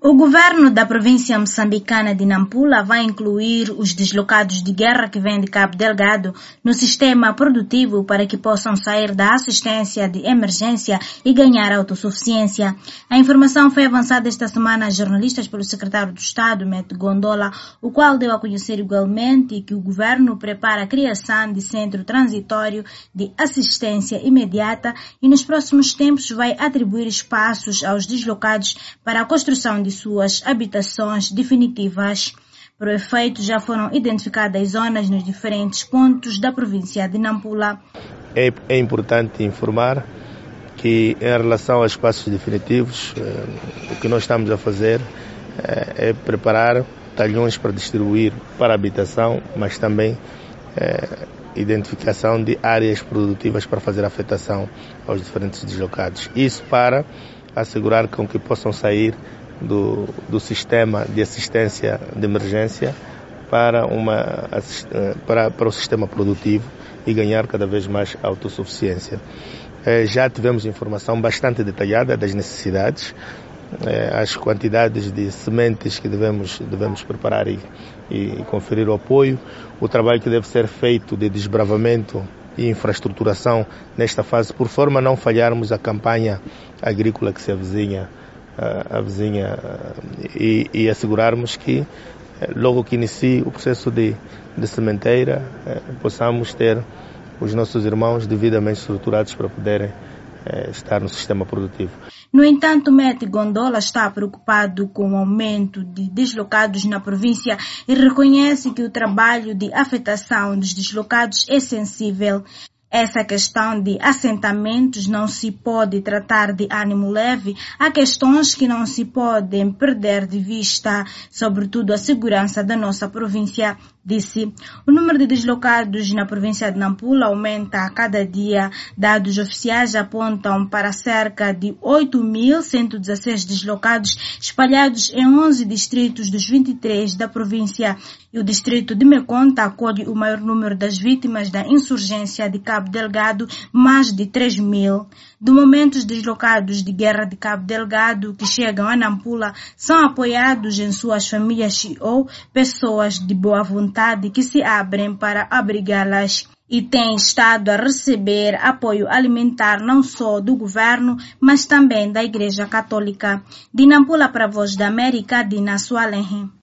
O governo da província moçambicana de Nampula vai incluir os deslocados de guerra que vêm de Cabo Delgado no sistema produtivo para que possam sair da assistência de emergência e ganhar autossuficiência. A informação foi avançada esta semana a jornalistas pelo secretário do Estado, Mete Gondola, o qual deu a conhecer igualmente que o governo prepara a criação de centro transitório de assistência imediata e nos próximos tempos vai atribuir espaços aos deslocados para a construção de suas habitações definitivas. Por efeito, já foram identificadas zonas nos diferentes pontos da província de Nampula. É importante informar que, em relação aos espaços definitivos, o que nós estamos a fazer é preparar talhões para distribuir para habitação, mas também identificação de áreas produtivas para fazer afetação aos diferentes deslocados. Isso para assegurar com que possam sair do sistema de assistência de emergência para o sistema produtivo e ganhar cada vez mais autossuficiência. Já tivemos informação bastante detalhada das necessidades, as quantidades de sementes que devemos preparar e conferir o apoio, o trabalho que deve ser feito de desbravamento e infraestruturação nesta fase, por forma a não falharmos a campanha agrícola que se avizinha, e assegurarmos que, logo que inicie o processo de sementeira, possamos ter os nossos irmãos devidamente estruturados para poderem estar no sistema produtivo. No entanto, Mete Gondola está preocupado com o aumento de deslocados na província e reconhece que o trabalho de afetação dos deslocados é sensível. Essa questão de assentamentos não se pode tratar de ânimo leve. Há questões que não se podem perder de vista, sobretudo a segurança da nossa província, disse. O número de deslocados na província de Nampula aumenta a cada dia. Dados oficiais apontam para cerca de 8.116 deslocados espalhados em 11 distritos dos 23 da província. E o distrito de Meconta acolhe o maior número das vítimas da insurgência de Cabo Delgado, mais de 3.000. Do momento, os deslocados de guerra de Cabo Delgado que chegam a Nampula são apoiados em suas famílias ou pessoas de boa vontade que se abrem para abrigá-las e têm estado a receber apoio alimentar não só do governo, mas também da Igreja Católica. De Nampula para a Voz da América, Dina Sualenhe.